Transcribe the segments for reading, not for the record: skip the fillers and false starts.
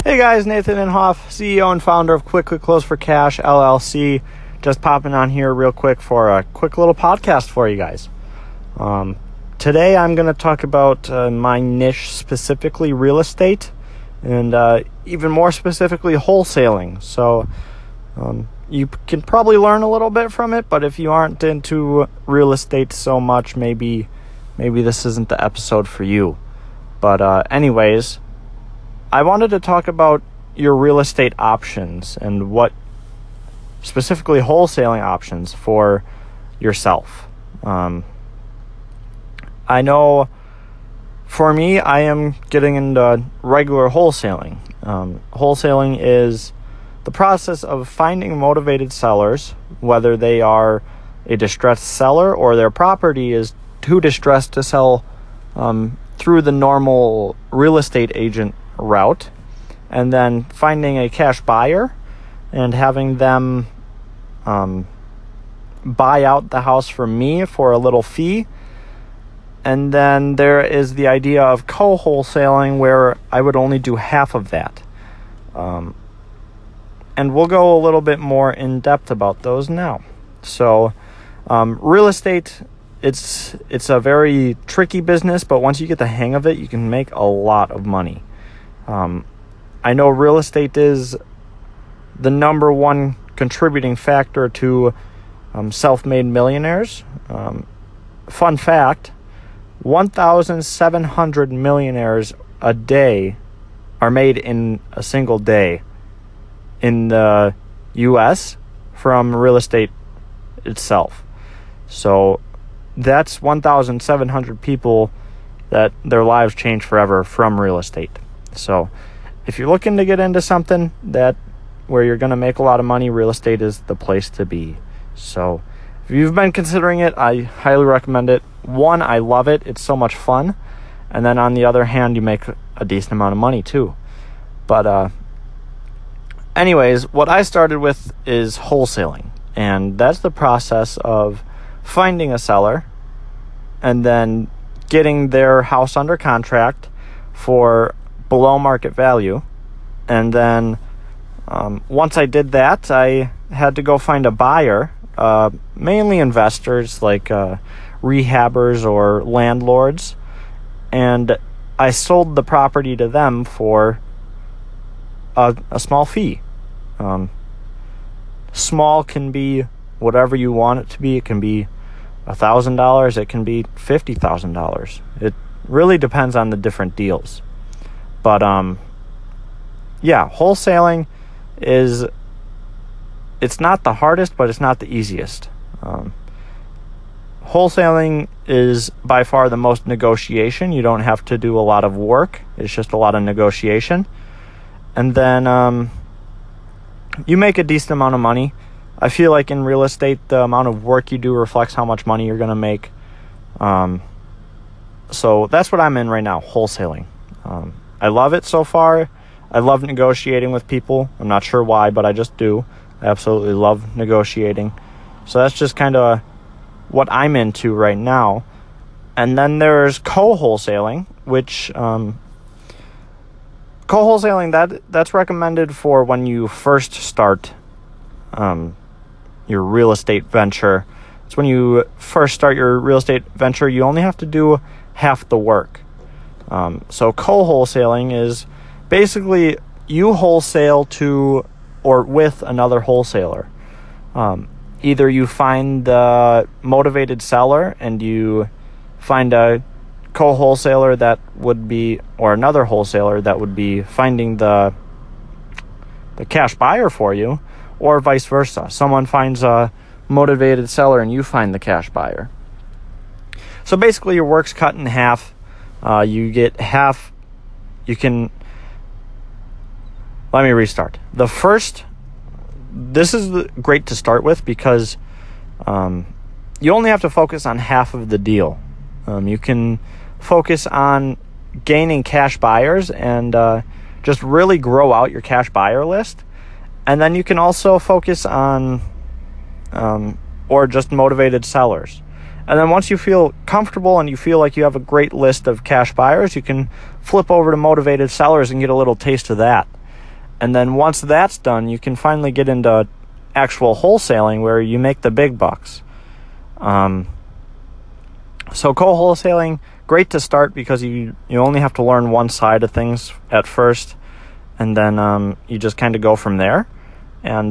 Hey guys, Nathan Inhofe, CEO and founder of Quick Close for Cash, LLC. Just popping on here real quick for a quick little podcast for you guys. Today I'm going to talk about my niche, specifically real estate, and even more specifically wholesaling. So you can probably learn a little bit from it, but if you aren't into real estate so much, maybe this isn't the episode for you. But anyways, I wanted to talk about your real estate options and what specifically wholesaling options for yourself. I know for me, I am getting into regular wholesaling. Wholesaling is the process of finding motivated sellers, whether they are a distressed seller or their property is too distressed to sell through the normal real estate agent route, and then finding a cash buyer and having them buy out the house from me for a little fee. And then there is the idea of co-wholesaling, where I would only do half of that. And we'll go a little bit more in depth about those now. So real estate, it's a very tricky business, but once you get the hang of it, you can make a lot of money. I know real estate is the number one contributing factor to self-made millionaires. Fun fact, 1,700 millionaires a day are made in a single day in the U.S. from real estate itself. So that's 1,700 people that their lives change forever from real estate. So if you're looking to get into something where you're going to make a lot of money, real estate is the place to be. So if you've been considering it, I highly recommend it. One, I love it. It's so much fun. And then on the other hand, you make a decent amount of money too. But anyways, what I started with is wholesaling. And that's the process of finding a seller and then getting their house under contract for below market value. And then once I did that, I had to go find a buyer, mainly investors like rehabbers or landlords, and I sold the property to them for a small fee. Small can be whatever you want it to be. It can be $1,000, it can be $50,000. It really depends on the different deals. But yeah, wholesaling it's not the hardest, but it's not the easiest. Wholesaling is by far the most negotiation. You don't have to do a lot of work. It's just a lot of negotiation. And then you make a decent amount of money. I feel like in real estate, the amount of work you do reflects how much money you're going to make. So that's what I'm in right now, wholesaling. I love it so far. I love negotiating with people. I'm not sure why, but I just do. I absolutely love negotiating. So that's just kind of what I'm into right now. And then there's co-wholesaling, which co-wholesaling, that's recommended for when you first start your real estate venture. It's when you first start your real estate venture, you only have to do half the work. So co-wholesaling is basically you wholesale to or with another wholesaler. Either you find the motivated seller and you find a co-wholesaler that would be, or another wholesaler that would be finding the cash buyer for you, or vice versa. Someone finds a motivated seller and you find the cash buyer. So basically your work's cut in half. You get half. Let me restart. This is great to start with because you only have to focus on half of the deal. You can focus on gaining cash buyers and just really grow out your cash buyer list. And then you can also focus on or just motivated sellers. And then once you feel comfortable and you feel like you have a great list of cash buyers, you can flip over to motivated sellers and get a little taste of that. And then once that's done, you can finally get into actual wholesaling where you make the big bucks. So co-wholesaling, great to start because you only have to learn one side of things at first, and then you just kind of go from there. And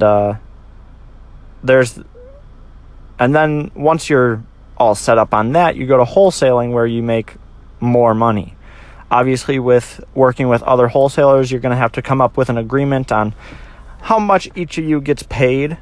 then once you're all set up on that, you go to wholesaling where you make more money. Obviously, with working with other wholesalers, you're going to have to come up with an agreement on how much each of you gets paid.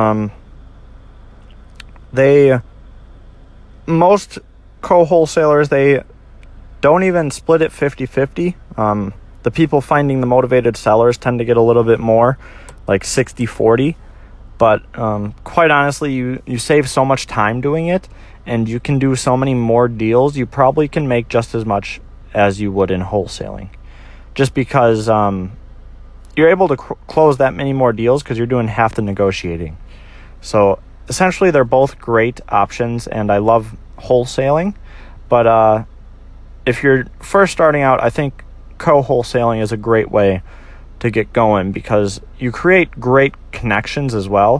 Most co-wholesalers, they don't even split it 50-50. The people finding the motivated sellers tend to get a little bit more, like 60-40. But quite honestly, you save so much time doing it, and you can do so many more deals. You probably can make just as much as you would in wholesaling, just because you're able to close that many more deals because you're doing half the negotiating. So essentially, they're both great options, and I love wholesaling. But if you're first starting out, I think co-wholesaling is a great way to get going because you create great connections as well.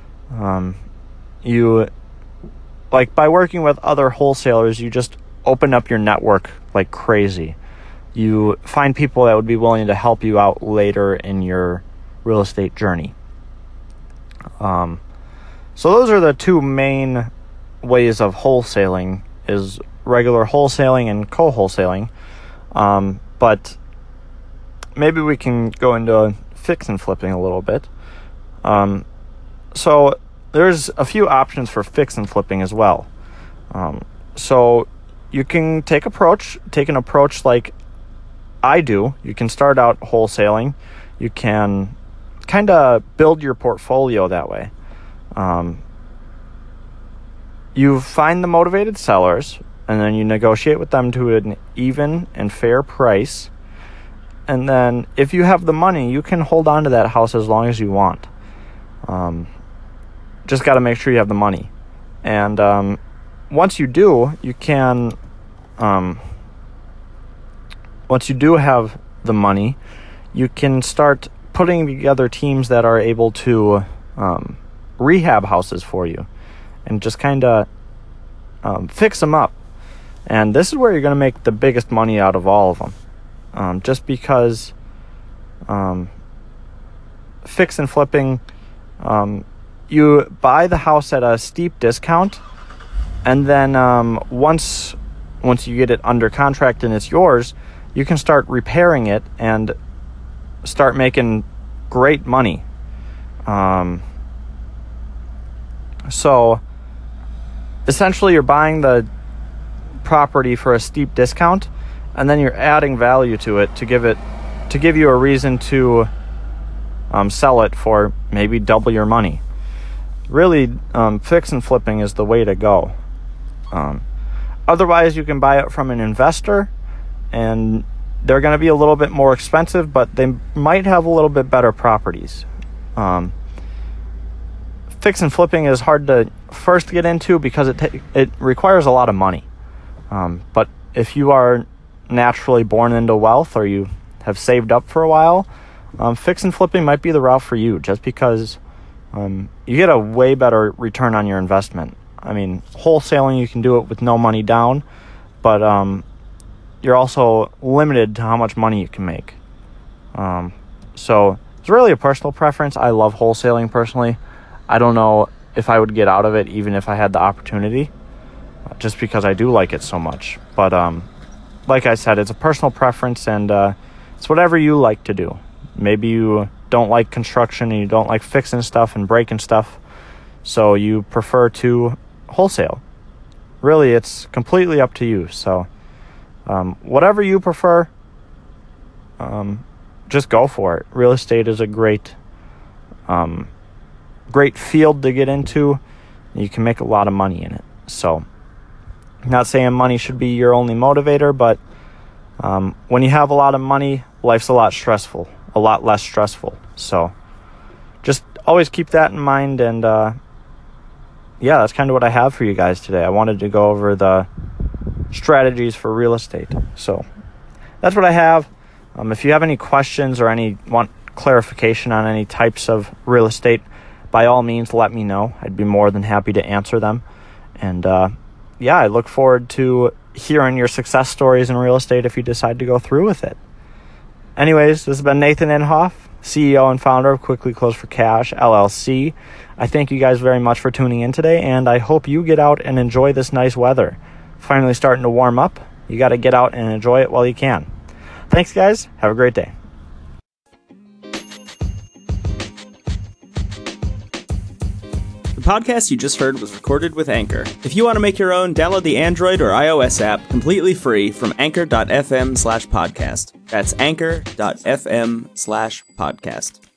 By working with other wholesalers, you just open up your network like crazy. You find people that would be willing to help you out later in your real estate journey. So those are the two main ways of wholesaling, is regular wholesaling and co-wholesaling. But maybe we can go into fix and flipping a little bit. So there's a few options for fix and flipping as well. So you can take an approach like I do. You can start out wholesaling. You can kind of build your portfolio that way. You find the motivated sellers, and then you negotiate with them to an even and fair price. And then if you have the money, you can hold on to that house as long as you want. Just got to make sure you have the money. And once you do, you can... once you do have the money, you can start putting together teams that are able to rehab houses for you and just kind of fix them up. And this is where you're going to make the biggest money out of all of them. Just because fix and flipping, you buy the house at a steep discount, and then once you get it under contract and it's yours, you can start repairing it and start making great money. So essentially, you're buying the property for a steep discount, and then you're adding value to it to give you a reason to sell it for maybe double your money. Really, fix and flipping is the way to go. Otherwise, you can buy it from an investor, and they're going to be a little bit more expensive, but they might have a little bit better properties. Fix and flipping is hard to first get into because it requires a lot of money. But if you are naturally born into wealth, or you have saved up for a while, fix and flipping might be the route for you, just because you get a way better return on your investment. I mean, wholesaling, you can do it with no money down, but you're also limited to how much money you can make. So it's really a personal preference. I love wholesaling personally. I don't know if I would get out of it even if I had the opportunity, just because I do like it so much. But like I said, it's a personal preference, and it's whatever you like to do. Maybe you don't like construction and you don't like fixing stuff and breaking stuff, so you prefer to wholesale. Really, it's completely up to you. So whatever you prefer, just go for it. Real estate is a great field to get into. You can make a lot of money in it. So I'm not saying money should be your only motivator, but when you have a lot of money, life's a lot less stressful. So just always keep that in mind. And yeah, that's kind of what I have for you guys today. I wanted to go over the strategies for real estate. So that's what I have. If you have any questions or want clarification on any types of real estate, by all means, let me know. I'd be more than happy to answer them. And I look forward to hearing your success stories in real estate if you decide to go through with it. Anyways, this has been Nathan Inhofe, CEO and founder of Quickly Close for Cash, LLC. I thank you guys very much for tuning in today, and I hope you get out and enjoy this nice weather. Finally starting to warm up. You got to get out and enjoy it while you can. Thanks, guys. Have a great day. The podcast you just heard was recorded with Anchor. If you want to make your own, download the Android or iOS app completely free from anchor.fm/podcast. That's anchor.fm/podcast.